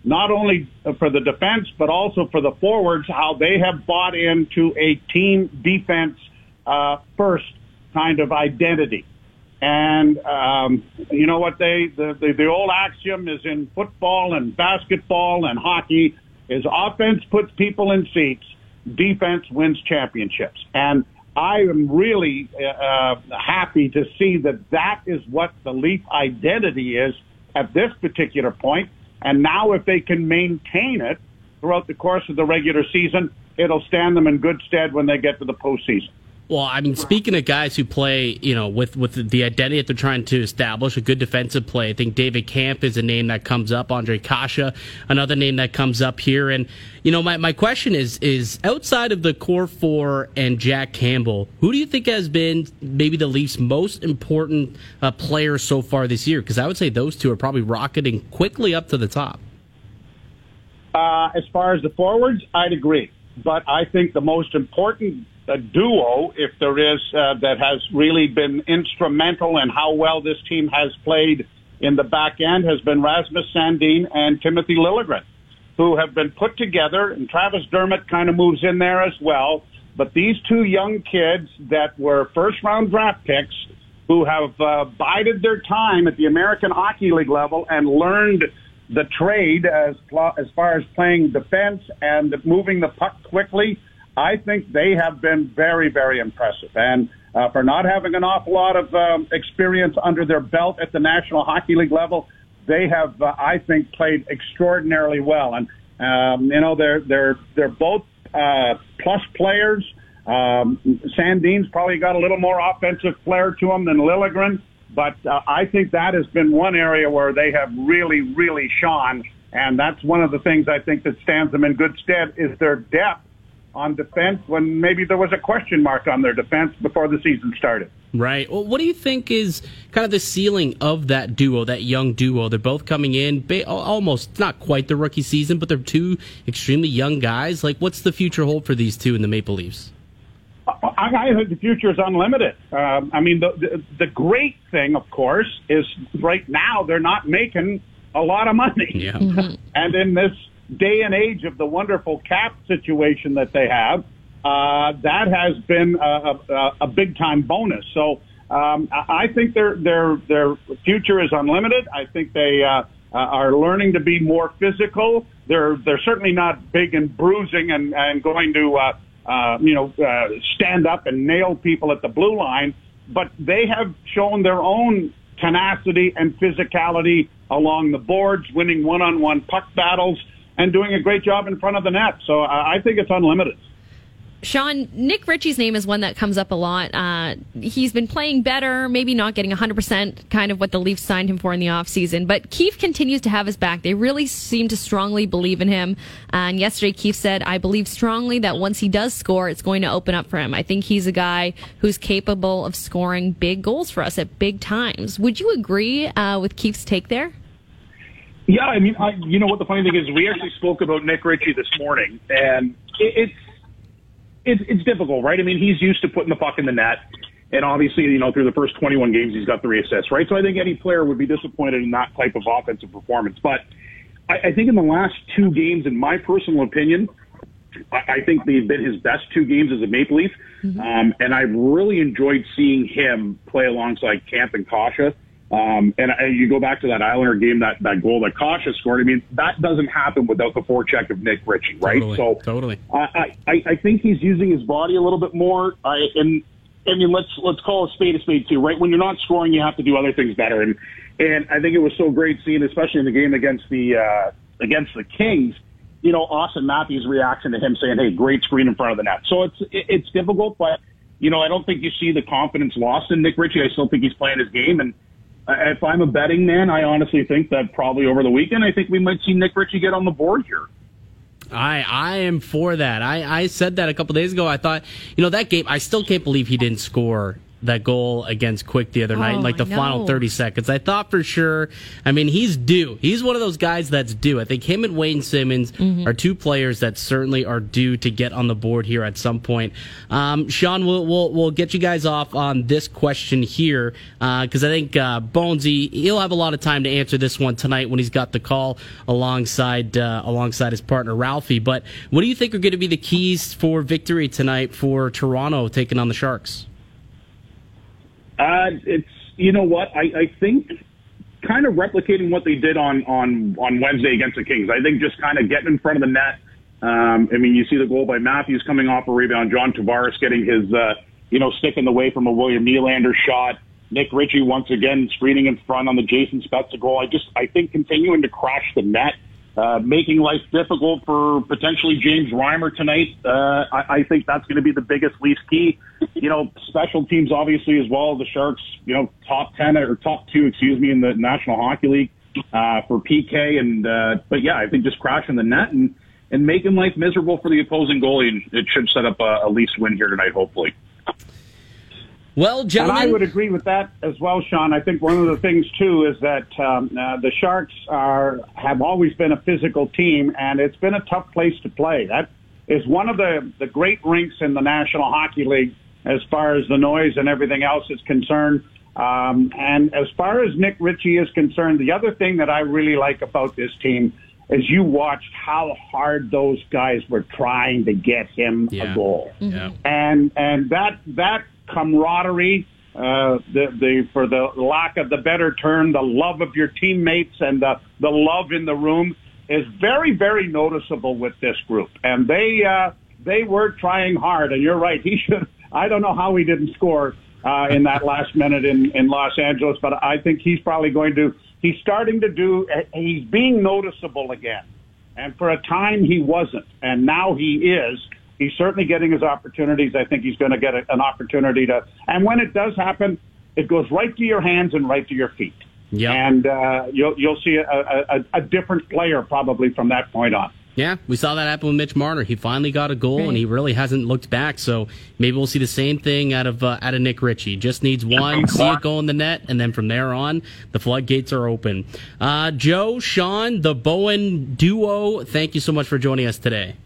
not only for the defense, but also for the forwards, how they have bought into a team defense uh, first kind of identity. And um, you know what they the, the the old axiom is in football and basketball and hockey is offense puts people in seats, defense wins championships. And I am really uh, happy to see that that is what the Leaf identity is at this particular point. And now if they can maintain it throughout the course of the regular season, it'll stand them in good stead when they get to the postseason. Well, I mean, speaking of guys who play, you know, with, with the identity that they're trying to establish, a good defensive play, I think David Kampf is a name that comes up, Ondrej Kase, another name that comes up here. And, you know, my, my question is, is outside of the core four and Jack Campbell, who do you think has been maybe the Leafs' most important uh, player so far this year? Because I would say those two are probably rocketing quickly up to the top. Uh, as far as the forwards, I'd agree. But I think the most important a duo, if there is, uh, that has really been instrumental in how well this team has played in the back end has been Rasmus Sandin and Timothy Liljegren, who have been put together, and Travis Dermott kind of moves in there as well. But these two young kids that were first-round draft picks who have uh, bided their time at the American Hockey League level and learned the trade as, as far as playing defense and moving the puck quickly, I think they have been very, very impressive. And uh, for not having an awful lot of um, experience under their belt at the National Hockey League level, they have, uh, I think, played extraordinarily well. And um, you know, they're they're they're both uh, plus players. Um, Sandin's probably got a little more offensive flair to him than Liljegren, but uh, I think that has been one area where they have really, really shone. And that's one of the things I think that stands them in good stead is their depth on defense when maybe there was a question mark on their defense before the season started. Right. Well, what do you think is kind of the ceiling of that duo, that young duo? They're both coming in ba- almost not quite the rookie season, but they're two extremely young guys. Like, what's the future hold for these two in the Maple Leafs? I, I think the future is unlimited. Um, I mean, the, the the great thing, of course, is right now they're not making a lot of money. Yeah. Mm-hmm. And in this day and age of the wonderful cap situation that they have, uh, that has been a, a, a big time bonus. So um, I think their their their future is unlimited. I think they uh, are learning to be more physical. They're they're certainly not big and bruising and, and going to uh, uh, you know uh, stand up and nail people at the blue line, but they have shown their own tenacity and physicality along the boards, winning one on one puck battles, and doing a great job in front of the net. So uh, I think it's unlimited. Sean, Nick Ritchie's name is one that comes up a lot. Uh, he's been playing better, maybe not getting one hundred percent kind of what the Leafs signed him for in the offseason, but Keefe continues to have his back. They really seem to strongly believe in him. Uh, and yesterday, Keefe said, I believe strongly that once he does score, it's going to open up for him. I think he's a guy who's capable of scoring big goals for us at big times. Would you agree uh, with Keefe's take there? Yeah, I mean, I, you know what the funny thing is? We actually spoke about Nick Ritchie this morning, and it, it's it's it's difficult, right? I mean, he's used to putting the puck in the net, and obviously, you know, through the first twenty-one games, he's got three assists, right? So I think any player would be disappointed in that type of offensive performance. But I, I think in the last two games, in my personal opinion, I, I think they've been his best two games as a Maple Leaf, mm-hmm. um, and I've really enjoyed seeing him play alongside Kampf and Kase. Um, and uh, you go back to that Islander game, that, that goal that Kase scored. I mean, that doesn't happen without the forecheck of Nick Ritchie, right? Totally, so totally. I, I, I think he's using his body a little bit more. I, and I mean, let's let's call a spade a spade too, right? When you're not scoring, you have to do other things better. And and I think it was so great seeing, especially in the game against the uh, against the Kings, you know, Austin Matthews' reaction to him saying, "Hey, great screen in front of the net." So it's it, it's difficult, but you know, I don't think you see the confidence lost in Nick Ritchie. I still think he's playing his game. And if I'm a betting man, I honestly think that probably over the weekend, I think we might see Nick Ritchie get on the board here. I I am for that. I, I said that a couple days ago. I thought, you know, that game, I still can't believe he didn't score that goal against Quick the other night Oh, in like the I know. final thirty seconds. I thought for sure, I mean, he's due. He's one of those guys that's due. I think him and Wayne Simmons Mm-hmm. are two players that certainly are due to get on the board here at some point. Um, Sean, we'll, we'll we'll get you guys off on this question here because I think uh, Bonesy, he'll have a lot of time to answer this one tonight when he's got the call alongside uh, alongside his partner Ralphie. But what do you think are going to be the keys for victory tonight for Toronto taking on the Sharks? Uh, it's, you know what, I, I think kind of replicating what they did on, on, on Wednesday against the Kings. I think just kind of getting in front of the net. Um, I mean, you see the goal by Matthews coming off a rebound, John Tavares getting his, uh, you know, stick in the way from a William Nylander shot. Nick Ritchie once again screening in front on the Jason Spezza goal. I just, I think continuing to crash the net, uh, making life difficult for potentially James Reimer tonight. Uh, I, I think that's going to be the biggest least key. You know, special teams obviously as well. The Sharks, you know, top ten or top two, excuse me, in the National Hockey League, uh, for P K. And, uh, but yeah, I think just crashing the net and, and making life miserable for the opposing goalie. And it should set up a, a Leafs win here tonight, hopefully. Well, gentlemen, And I would agree with that as well, Sean. I think one of the things, too, is that um, uh, the Sharks are have always been a physical team, and it's been a tough place to play. That is one of the, the great rinks in the National Hockey League as far as the noise and everything else is concerned. Um, and as far as Nick Ritchie is concerned, the other thing that I really like about this team is you watched how hard those guys were trying to get him Yeah. a goal. yeah. And and that that camaraderie, uh, the the for the lack of the better term, the love of your teammates and the the love in the room is very very noticeable with this group. And they uh, they were trying hard. And you're right, he should. I don't know how he didn't score uh, in that last minute in in Los Angeles, but I think he's probably going to. He's starting to do. He's being noticeable again. And for a time he wasn't, and now he is. He's certainly getting his opportunities. I think he's going to get a, an opportunity to. And when it does happen, it goes right to your hands and right to your feet. Yep. And uh, you'll you'll see a, a, a different player probably from that point on. Yeah, we saw that happen with Mitch Marner. He finally got a goal, Right. and he really hasn't looked back. So maybe we'll see the same thing out of uh, out of Nick Ritchie. Just needs one, see it go in the net, and then from there on, the floodgates are open. Uh, Joe, Sean, the Bowen duo, thank you so much for joining us today.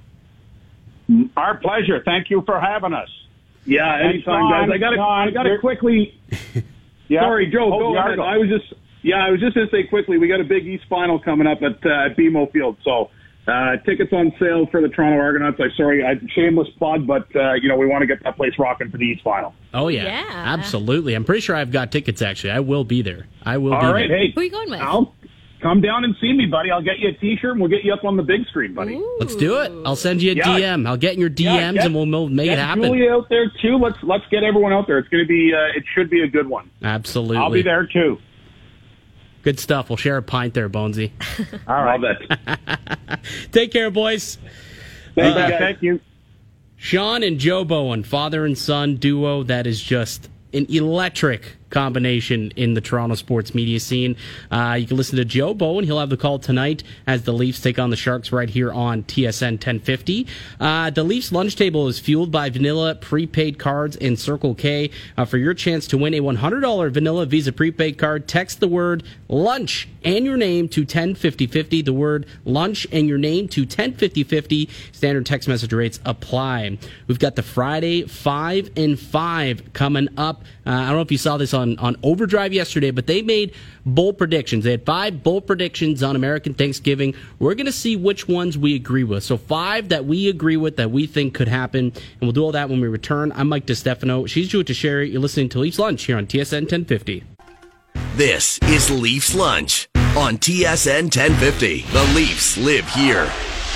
Our pleasure. Thank you for having us. Yeah, And anytime, Sean, guys. I got to, Sean, I got to you're- quickly. Yeah. Sorry, Joe. Oh, Go you are ahead. going. I was just, yeah, I was just going to say quickly. We got a big East final coming up at uh, at B M O Field, so uh, tickets on sale for the Toronto Argonauts. I sorry, I, shameless plug, but uh, you know we want to get that place rocking for the East final. Oh, yeah, Yeah. absolutely. I'm pretty sure I've got tickets, actually. I will be there. I will All be right, there. hey, Who are you going with? Al, come down and see me, buddy. I'll get you a T-shirt and we'll get you up on the big screen, buddy. Ooh. Let's do it. I'll send you a Yeah. D M. I'll get in your D Ms, Yeah, get- and we'll mo- make Get it happen. Julia out there too. Let's let's get everyone out there. It's going to be. Uh, it should be a good one. Absolutely. I'll be there too. Good stuff. We'll share a pint there, Bonesy. All right. Love it. Take care, boys. Thank Uh, you, guys. thank you. Sean and Joe Bowen, father and son duo, that is just an electric combination in the Toronto sports media scene. Uh, you can listen to Joe Bowen. He'll have the call tonight as the Leafs take on the Sharks right here on T S N ten fifty. Uh, the Leafs lunch table is fueled by Vanilla prepaid cards and Circle K. Uh, for your chance to win a one hundred dollars Vanilla Visa prepaid card, text the word lunch and your name to ten fifty fifty. The word lunch and your name to ten fifty fifty. Standard text message rates apply. We've got the Friday five and five coming up. Uh, I don't know if you saw this on, on Overdrive yesterday, but they made bold predictions. They had five bold predictions on American Thanksgiving. We're going to see which ones we agree with. So five that we agree with that we think could happen, and we'll do all that when we return. I'm Mike DeStefano. She's Julia Teixeira. You're listening to Leafs Lunch here on T S N ten fifty. This is Leafs Lunch on T S N ten fifty. The Leafs live here.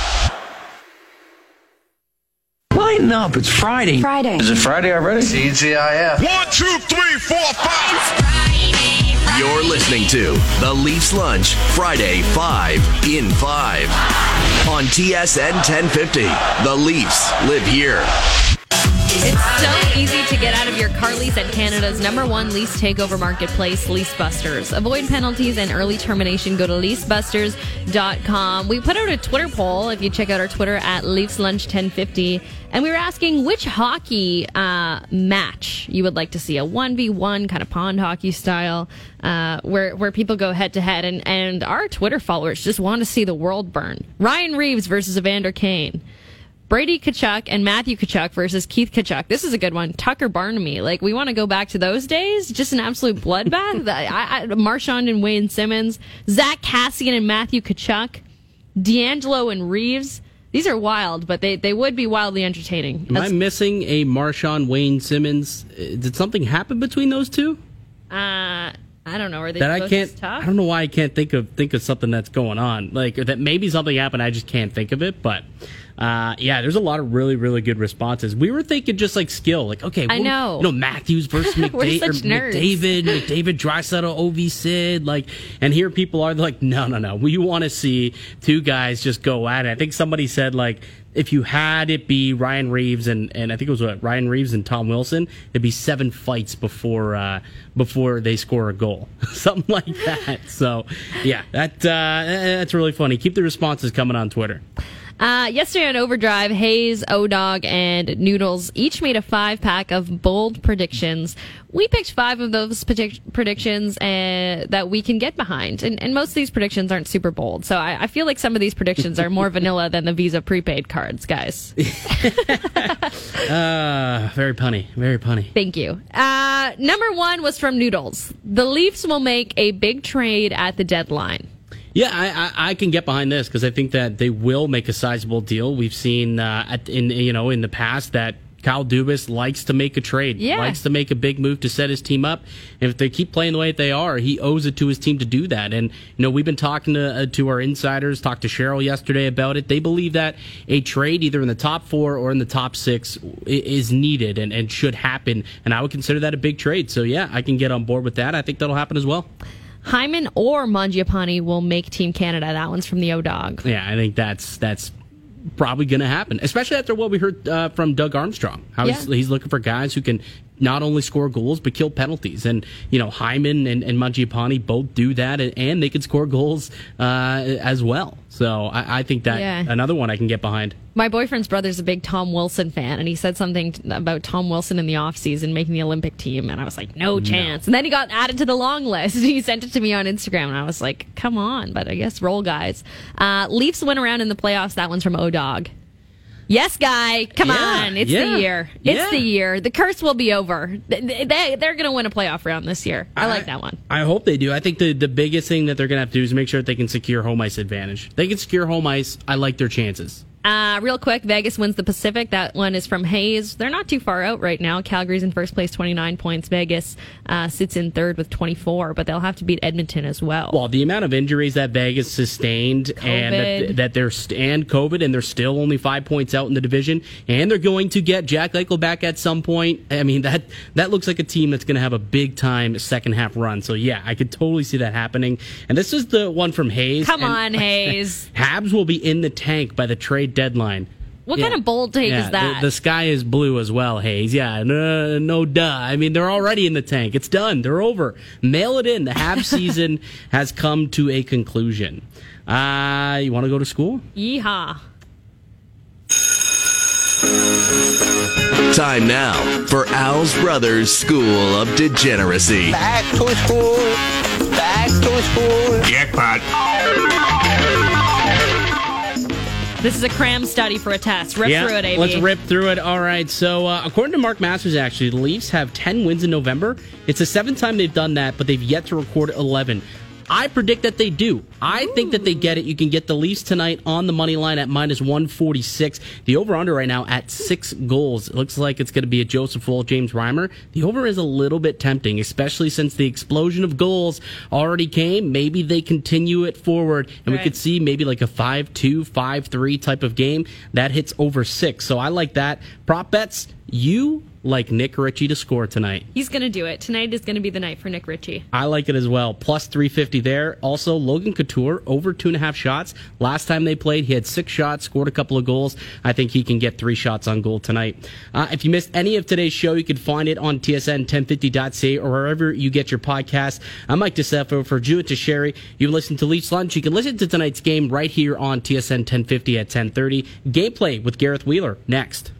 Lighten up, it's Friday. Friday. Is it Friday already? T G I F. One, two, three, four, five. You're listening to The Leafs Lunch, Friday, five in five. On T S N ten fifty. The Leafs live here. It's so easy to get out of your car lease at Canada's number one lease takeover marketplace, LeaseBusters. Avoid penalties and early termination. Go to lease busters dot com. We put out a Twitter poll, if you check out our Twitter, at Leafs Lunch ten fifty, and we were asking which hockey uh, match you would like to see, a one v one kind of pond hockey style, uh, where where people go head to head, and and our Twitter followers just want to see the world burn. Ryan Reeves versus Evander Kane. Brady Tkachuk and Matthew Tkachuk versus Keith Tkachuk. This is a good one. Tucker Barnaby. Like, we want to go back to those days. Just an absolute bloodbath. I, I, Marchand and Wayne Simmons. Zach Cassian and Matthew Tkachuk. D'Angelo and Reeves. These are wild, but they, they would be wildly entertaining. Am That's, I missing a Marchand Wayne Simmons? Did something happen between those two? Uh... I don't know. Are they that I both can't. just tough? I don't know why I can't think of think of something that's going on. Like, or that maybe something happened. I just can't think of it. But uh, yeah, there's a lot of really really good responses. We were thinking just like skill. Like, okay, I well, know. You know, Matthews versus We're McDa- such or nerds. McDavid, McDavid, Draisaitl, O V Sid. Like, and here people are like, no, no, no. We want to see two guys just go at it. I think somebody said like, if you had it be Ryan Reeves and, and I think it was what, Ryan Reeves and Tom Wilson, it'd be seven fights before uh, before they score a goal, something like that. So yeah, that uh, that's really funny. Keep the responses coming on Twitter. Uh, yesterday on Overdrive, Hayes, O-Dog, and Noodles each made a five-pack of bold predictions. We picked five of those predict- predictions uh, that we can get behind. And, and most of these predictions aren't super bold. So I, I feel like some of these predictions are more vanilla than the Visa prepaid cards, guys. uh, very punny. Very punny. Thank you. Uh, number one was from Noodles. The Leafs will make a big trade at the deadline. Yeah, I, I, I can get behind this because I think that they will make a sizable deal. We've seen uh, at, in you know in the past that Kyle Dubas likes to make a trade, yeah. likes to make a big move to set his team up. And if they keep playing the way that they are, he owes it to his team to do that. And you know we've been talking to uh, to our insiders, talked to Cheryl yesterday about it. They believe that a trade either in the top four or in the top six is needed and, and should happen. And I would consider that a big trade. So yeah, I can get on board with that. I think that'll happen as well. Hyman or Mangiapane will make Team Canada. That one's from the O-Dog. Yeah, I think that's that's probably going to happen, especially after what we heard uh, from Doug Armstrong. How yeah. he's, he's looking for guys who can not only score goals but kill penalties. And you know, Hyman and, and Mangiapane both do that, and, and they can score goals uh, as well. So I, I think that yeah. another one I can get behind. My boyfriend's brother's a big Tom Wilson fan, and he said something about Tom Wilson in the offseason making the Olympic team, and I was like, no chance. No. And then he got added to the long list. He sent it to me on Instagram, and I was like, come on, but I guess roll, guys. Uh, Leafs went around in the playoffs. That one's from O-Dog. Yes, guy. Come yeah, on. It's yeah, the year. It's yeah. the year. The curse will be over. They, they, they're going to win a playoff round this year. I, I like that one. I hope they do. I think the, the biggest thing that they're going to have to do is make sure that they can secure home ice advantage. If they can secure home ice, I like their chances. Uh, real quick, Vegas wins the Pacific. That one is from Hayes. They're not too far out right now. Calgary's in first place, twenty-nine points. Vegas uh, sits in third with twenty-four, but they'll have to beat Edmonton as well. Well, the amount of injuries that Vegas sustained COVID. and that, that they're st- and COVID, and they're still only five points out in the division, and they're going to get Jack Eichel back at some point. I mean, that that looks like a team that's going to have a big time second half run. So yeah, I could totally see that happening. And this is the one from Hayes. Come and, on, Hayes. Habs will be in the tank by the trade deadline. What yeah. kind of bold take yeah, is that? The, the sky is blue as well, Hayes. Yeah, no, no duh. I mean, they're already in the tank. It's done. They're over. Mail it in. The Habs season has come to a conclusion. Uh, you want to go to school? Yeehaw. Time now for Al's Brothers School of Degeneracy. Back to school. Back to school. Jackpot. This is a cram study for a test. Rip yeah, through it, A B. Let's rip through it. All right. So, uh, according to Mark Masters, actually, the Leafs have ten wins in November. It's the seventh time they've done that, but they've yet to record eleven. I predict that they do. I Ooh. think that they get it. You can get the Leafs tonight on the money line at minus one forty-six. The over-under right now at six goals. It looks like it's going to be a Joseph Woll, James Reimer. The over is a little bit tempting, especially since the explosion of goals already came. Maybe they continue it forward, and right. we could see maybe like a five two, five three type of game that hits over six. So I like that. Prop bets, you like Nick Ritchie to score tonight. He's going to do it. Tonight is going to be the night for Nick Ritchie. I like it as well. Plus three fifty there. Also, Logan Couture, over two and a half shots. Last time they played, he had six shots, scored a couple of goals. I think he can get three shots on goal tonight. Uh, if you missed any of today's show, you can find it on T S N ten fifty dot C A or wherever you get your podcast. I'm Mike DeCefo for Jewett Teixeira. You listen to Leafs Lunch. You can listen to tonight's game right here on T S N ten fifty at ten thirty. Gameplay with Gareth Wheeler next.